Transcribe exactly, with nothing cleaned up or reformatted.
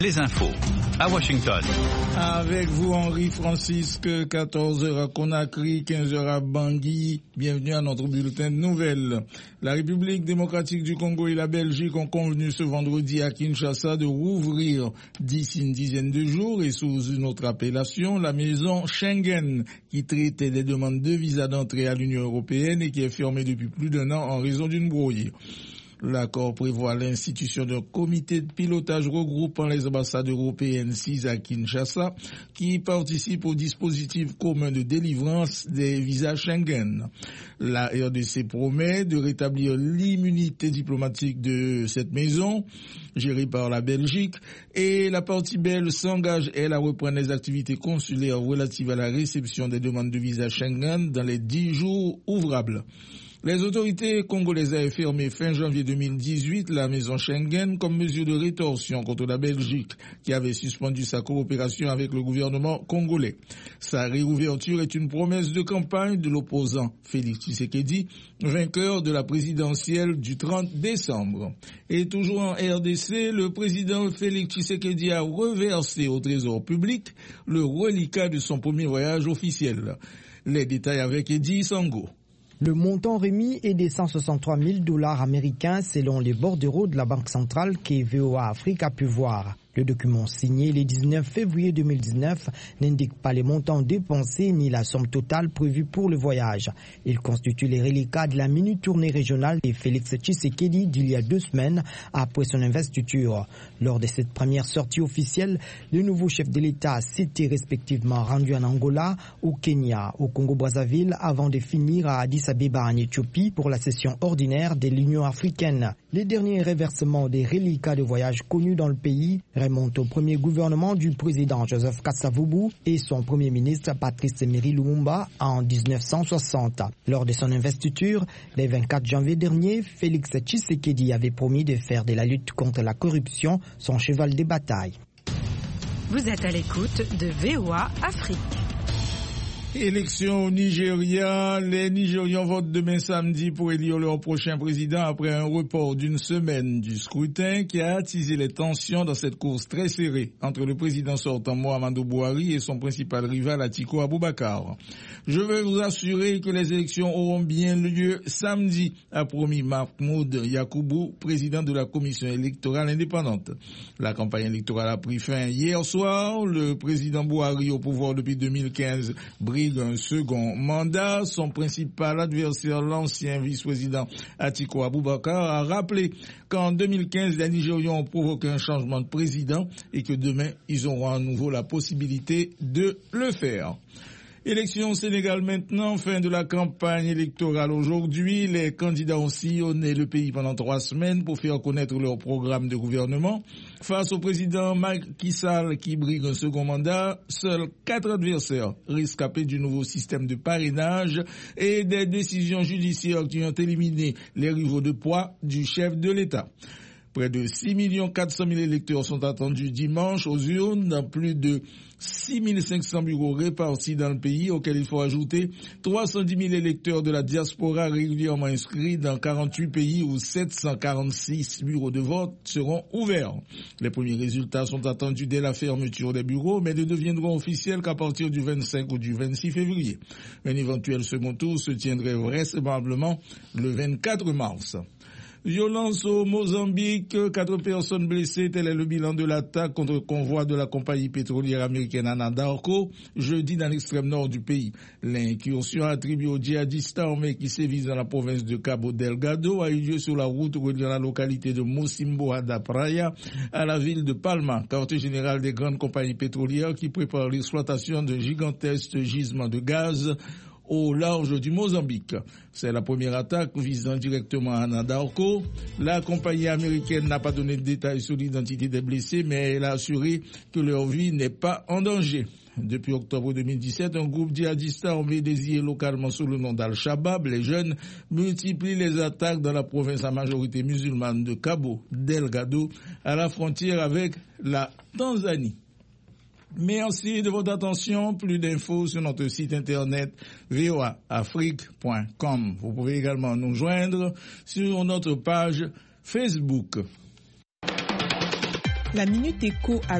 Les infos à Washington. Avec vous Henri Francisque, quatorze heures à Conakry, quinze heures à Bangui. Bienvenue à notre bulletin de nouvelles. La République démocratique du Congo et la Belgique ont convenu ce vendredi à Kinshasa de rouvrir d'ici une dizaine de jours et sous une autre appellation, la maison Schengen, qui traitait des demandes de visa d'entrée à l'Union européenne et qui est fermée depuis plus d'un an en raison d'une brouille. L'accord prévoit l'institution d'un comité de pilotage regroupant les ambassades européennes six à Kinshasa qui participent au dispositif commun de délivrance des visas Schengen. La R D C promet de rétablir l'immunité diplomatique de cette maison, gérée par la Belgique, et la partie belge s'engage, elle, à reprendre les activités consulaires relatives à la réception des demandes de visa Schengen dans les dix jours ouvrables. Les autorités congolaises avaient fermé fin janvier deux mille dix-huit la maison Schengen comme mesure de rétorsion contre la Belgique qui avait suspendu sa coopération avec le gouvernement congolais. Sa réouverture est une promesse de campagne de l'opposant Félix Tshisekedi, vainqueur de la présidentielle du trente décembre. Et toujours en R D C, le président Félix Tshisekedi a reversé au trésor public le reliquat de son premier voyage officiel. Les détails avec Eddie Sango. Le montant remis est de cent soixante-trois mille dollars américains selon les bordereaux de la Banque centrale que V O A Afrique a pu voir. Le document signé le dix-neuf février deux mille dix-neuf n'indique pas les montants dépensés ni la somme totale prévue pour le voyage. Il constitue les reliquats de la mini-tournée régionale de Félix Tshisekedi d'il y a deux semaines après son investiture. Lors de cette première sortie officielle, le nouveau chef de l'État s'était respectivement rendu en Angola, au Kenya, au Congo-Brazzaville avant de finir à Addis Abeba en Éthiopie pour la session ordinaire de l'Union africaine. Les derniers reversements des reliquats de voyage connus dans le pays remonte au premier gouvernement du président Joseph Kasavubu et son premier ministre Patrice Emery Lumumba en dix-neuf cent soixante. Lors de son investiture, le vingt-quatre janvier dernier, Félix Tshisekedi avait promis de faire de la lutte contre la corruption son cheval de bataille. Vous êtes à l'écoute de V O A Afrique. Élection au Nigeria, les Nigérians votent demain samedi pour élire leur prochain président après un report d'une semaine du scrutin qui a attisé les tensions dans cette course très serrée entre le président sortant Muhammadu Buhari et son principal rival Atiku Abubakar. Je veux vous assurer que les élections auront bien lieu samedi, a promis Mahmoud Yakubu, président de la commission électorale indépendante. La campagne électorale a pris fin hier soir. Le président Buhari, au pouvoir depuis deux mille quinze, brigue un second mandat. Son principal adversaire, l'ancien vice-président Atiku Abubakar, a rappelé qu'en deux mille quinze, les Nigérians ont provoqué un changement de président et que demain, ils auront à nouveau la possibilité de le faire. Élection au Sénégal maintenant, fin de la campagne électorale aujourd'hui. Les candidats ont sillonné le pays pendant trois semaines pour faire connaître leur programme de gouvernement. Face au président Macky Sall qui brigue un second mandat, seuls quatre adversaires rescapés du nouveau système de parrainage et des décisions judiciaires qui ont éliminé les rivaux de poids du chef de l'État. Près de six millions quatre cent mille électeurs sont attendus dimanche aux urnes dans plus de six mille cinq cents bureaux répartis dans le pays, auxquels il faut ajouter trois cent dix mille électeurs de la diaspora régulièrement inscrits dans quarante-huit pays où sept cent quarante-six bureaux de vote seront ouverts. Les premiers résultats sont attendus dès la fermeture des bureaux, mais ne deviendront officiels qu'à partir du vingt-cinq ou du vingt-six février. Un éventuel second tour se tiendrait vraisemblablement le vingt-quatre mars. Violence au Mozambique, quatre personnes blessées, tel est le bilan de l'attaque contre le convoi de la compagnie pétrolière américaine Anadarko, jeudi dans l'extrême nord du pays. L'incursion attribuée aux djihadistes armés qui sévissent dans la province de Cabo Delgado a eu lieu sur la route reliant la localité de Mocimboa da Praia à la ville de Palma, quartier général des grandes compagnies pétrolières qui préparent l'exploitation de gigantesques gisements de gaz au large du Mozambique. C'est la première attaque visant directement Anadarko. La compagnie américaine n'a pas donné de détails sur l'identité des blessés, mais elle a assuré que leur vie n'est pas en danger. Depuis octobre deux mille dix-sept, un groupe djihadiste armé désigné localement sous le nom d'Al-Shabaab, les jeunes, multiplient les attaques dans la province à majorité musulmane de Cabo Delgado, à la frontière avec la Tanzanie. Merci de votre attention. Plus d'infos sur notre site internet v o a afrique point com. Vous pouvez également nous joindre sur notre page Facebook. La Minute Éco